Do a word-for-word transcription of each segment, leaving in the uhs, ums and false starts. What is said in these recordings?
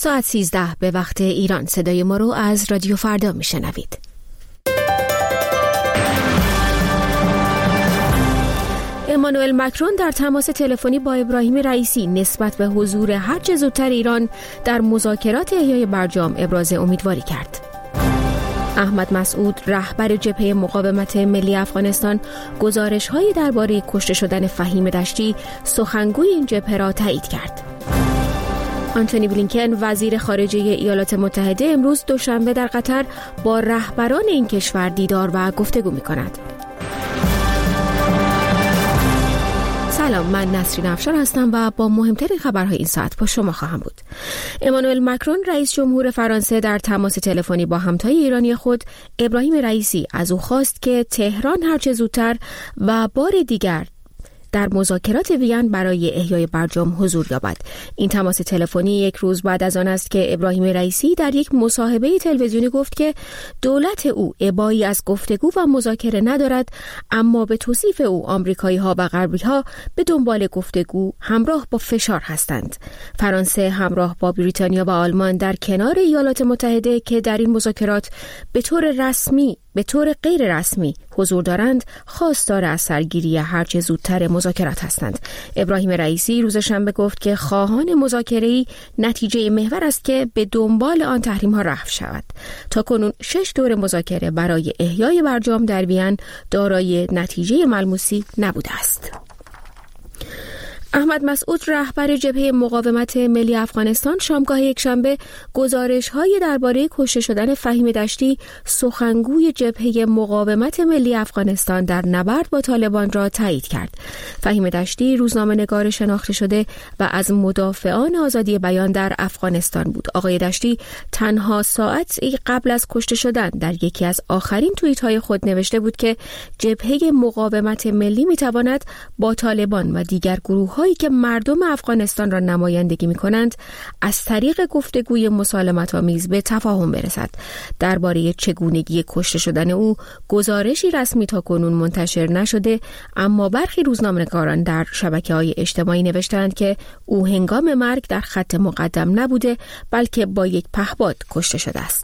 ساعت سیزده به وقت ایران. صدای ما رو از رادیو فردا میشنوید. امانوئل مکرون در تماس تلفنی با ابراهیم رئیسی نسبت به حضور هر چه زودتر ایران در مذاکرات احیای برجام ابراز امیدواری کرد. احمد مسعود رهبر جبهه مقاومت ملی افغانستان گزارش‌هایی درباره کشته شدن فهیم دشتی سخنگوی این جبهه را تایید کرد. آنتونی بلینکن وزیر خارجه ایالات متحده امروز دوشنبه در قطر با رهبران این کشور دیدار و گفتگو می‌کند. سلام، من نسرین افشار هستم و با مهمترین خبرهای این ساعت با شما خواهم بود. امانوئل مکرون رئیس جمهور فرانسه در تماس تلفنی با همتای ایرانی خود ابراهیم رئیسی از او خواست که تهران هرچه زودتر و بار دیگر در مذاکرات وین برای احیای برجام حضور یابد. این تماس تلفنی یک روز بعد از آن است که ابراهیم رئیسی در یک مصاحبه تلویزیونی گفت که دولت او ابایی از گفتگو و مذاکره ندارد، اما به توصیف او آمریکایی‌ها و غربی‌ها به دنبال گفتگو همراه با فشار هستند. فرانسه همراه با بریتانیا و آلمان در کنار ایالات متحده که در این مذاکرات به طور رسمی به طور غیر رسمی حضور دارند، خواستار از سرگیری هرچه زودتر مذاکرات هستند. ابراهیم رئیسی روز شنبه گفت که خواهان مذاکره‌ای نتیجه محور است که به دنبال آن تحریم‌ها رفع شود. تاکنون شش دور مذاکره برای احیای برجام در وین دارای نتیجه ملموسی نبوده است. احمد مسعود رهبر جبهه مقاومت ملی افغانستان شامگاه یکشنبه گزارش‌های درباره کشته شدن فهیم دشتی سخنگوی جبهه مقاومت ملی افغانستان در نبرد با طالبان را تایید کرد. فهیم دشتی روزنامه‌نگار شناخته شده و از مدافعان آزادی بیان در افغانستان بود. آقای دشتی تنها ساعتی قبل از کشته شدن در یکی از آخرین توییت‌های خود نوشته بود که جبهه مقاومت ملی می‌تواند با طالبان و دیگر گروه هایی که مردم افغانستان را نمایندگی می کنند از طریق گفتگوی مسالمت‌آمیز به تفاهم برسد. درباره چگونگی کشته شدن او گزارشی رسمی تا کنون منتشر نشده، اما برخی روزنامه‌نگاران در شبکه‌های اجتماعی نوشتند که او هنگام مرگ در خط مقدم نبوده، بلکه با یک پهپاد کشته شده است.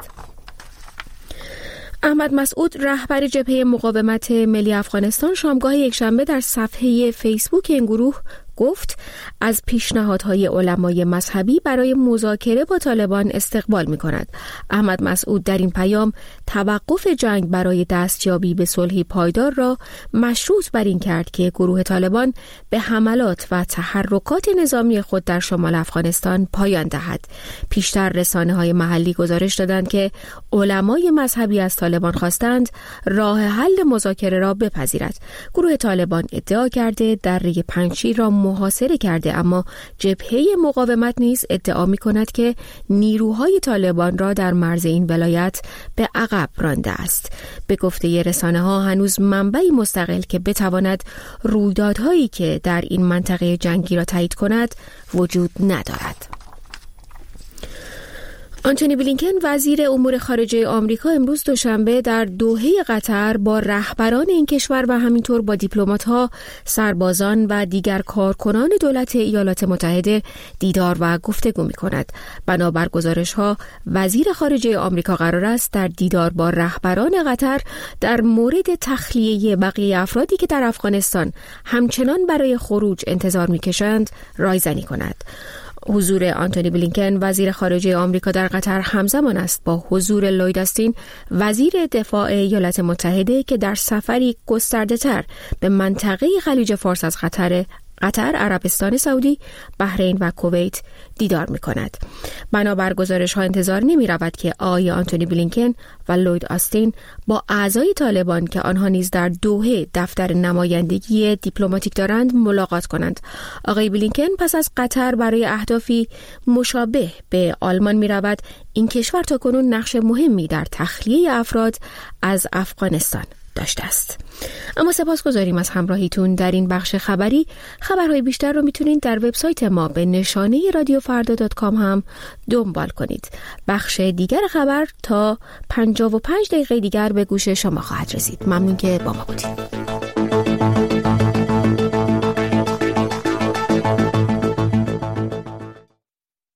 احمد مسعود رهبر جبهه مقاومت ملی افغانستان شامگاه یکشنبه در صفحه فیسبوک این گروه گفت از پیشنهادهای علمای مذهبی برای مذاکره با طالبان استقبال می کند. احمد مسعود در این پیام توقف جنگ برای دستیابی به صلحی پایدار را مشروط بر این کرد که گروه طالبان به حملات و تحرکات نظامی خود در شمال افغانستان پایان دهد. پیشتر رسانه‌های محلی گزارش دادند که علمای مذهبی از طالبان خواستند راه حل مذاکره را بپذیرد. گروه طالبان ادعا کرده دره پنجشیر را محاصره کرده، اما جبهه مقاومت نیز ادعا می کند که نیروهای طالبان را در مرز این ولایت به عقب رانده است. به گفته رسانه ها هنوز منبعی مستقل که بتواند رویدادهایی که در این منطقه جنگی را تایید کند وجود ندارد. آنتونی بلینکن وزیر امور خارجه آمریکا امروز دوشنبه در دوحه قطر با رهبران این کشور و همینطور با دیپلمات‌ها، سربازان و دیگر کارکنان دولت ایالات متحده دیدار و گفتگو می‌کند. بنابر گزارش‌ها وزیر خارجه آمریکا قرار است در دیدار با رهبران قطر در مورد تخلیه بقیه افرادی که در افغانستان همچنان برای خروج انتظار می‌کشند رایزنی کند. حضور آنتونی بلینکن وزیر خارجه آمریکا در قطر همزمان است با حضور لوید آستین وزیر دفاع ایالات متحده که در سفری گسترده‌تر به منطقه خلیج فارس از قطر قطر، عربستان سعودی، بحرین و کویت دیدار می کند. بنابر گزارش ها انتظار نمی رود که آقای آنتونی بلینکن و لوید آستین با اعضای طالبان که آنها نیز در دوحه دفتر نمایندگی دیپلماتیک دارند ملاقات کنند. آقای بلینکن پس از قطر برای اهدافی مشابه به آلمان می رود. این کشور تاکنون نقش مهمی در تخلیه افراد از افغانستان داشته است. اما سپاسگزاریم از همراهیتون در این بخش خبری. خبرهای بیشتر رو میتونید در وبسایت ما به نشانه رادیو فردا دات کام هم دنبال کنید. بخش دیگر خبر تا پنجاه و پنج دقیقه دیگر به گوش شما خواهد رسید. ممنون که با ما بودید.